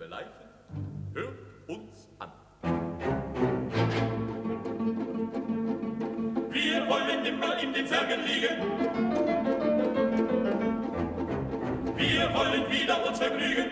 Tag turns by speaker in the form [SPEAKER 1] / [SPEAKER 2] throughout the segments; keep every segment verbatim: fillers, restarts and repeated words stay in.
[SPEAKER 1] liebe Leichen, hört uns an. Wir wollen immer in den Särgen liegen. Wir wollen wieder uns vergnügen.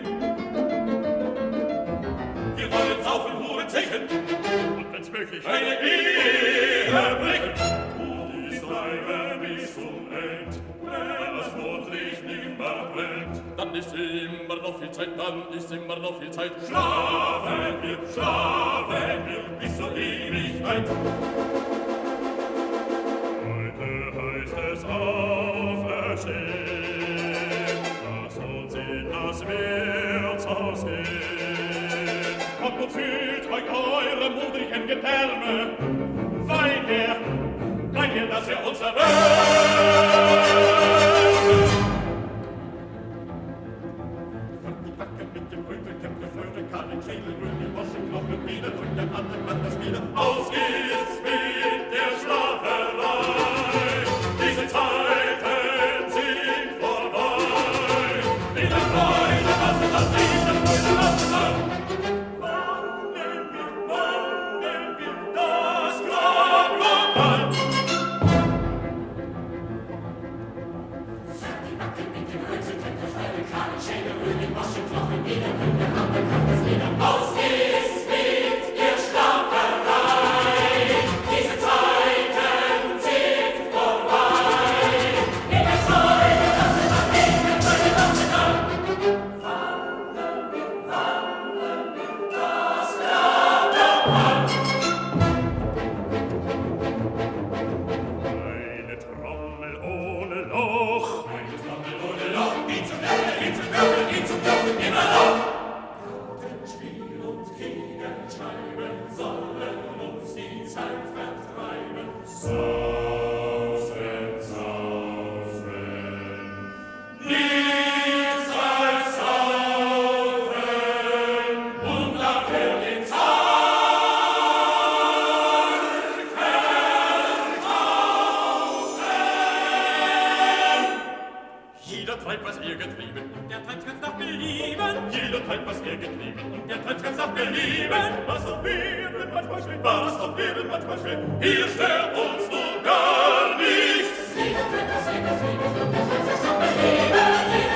[SPEAKER 1] Wir wollen saufen, Huren, zechen und wenn's möglich eine Ehe brechen. Und dies treiben bis zum End, wenn das Mondlicht nimmer brennt. Dann ist immer noch viel Zeit, dann ist immer noch viel Zeit. Schlafen wir, schlafen wir bis zur Ewigkeit. Heute heißt es auferstehen, lass uns in das Wirtshaus gehen. Kommt und fühlt euch eure mudrigen Gedärme, weil er, weil er, dass er uns erwärmt. Fangt die Backe mit dem Rüttelkämm, geflöte Kahn, Schädel, Rüttel, Waschen, Knochen, wieder, und der andere macht das wieder. Aus ist's mit der Schlaferei, diese Zeiten sind vorbei. In der Freude, was ist das, in der Freude, was ist das? Wandeln wir, wandeln wir, das Grab-Lokal. Fangt die Backe mit dem Rüttelkämm, geflöte Kahn, Schädel, Rüttel, Waschen, Knochen, wieder, und der andere macht das wieder. Aus ist's mit der Schlaferei, diese Zeiten sind vorbei. In der Freude, das ist an, in der Freude, das ist an. Wandeln wir, wandeln wir, das Grab-Lokal. Eine Trommel ohne Loch, eine Trommel ohne Loch, die zum Würfeln, die zum Würfeln, die zum Würfeln, immer noch. Spiel und Gegenschreiben sollen uns die Zeit vertreiben. Saufen, saufen, nichts als saufen und dafür den Sarg verkaufen. Jeder treibt, was er getrieben, und der treibt ganz nach Belieben. Jeder treibt, was er getrieben, und der treibt ganz nach Belieben. Was doch werden manchmal schön, was doch werden manchmal schön, hier stört uns nun gar nichts. Jeder treibt, was er getrieben, und der treibt ganz nach Belieben.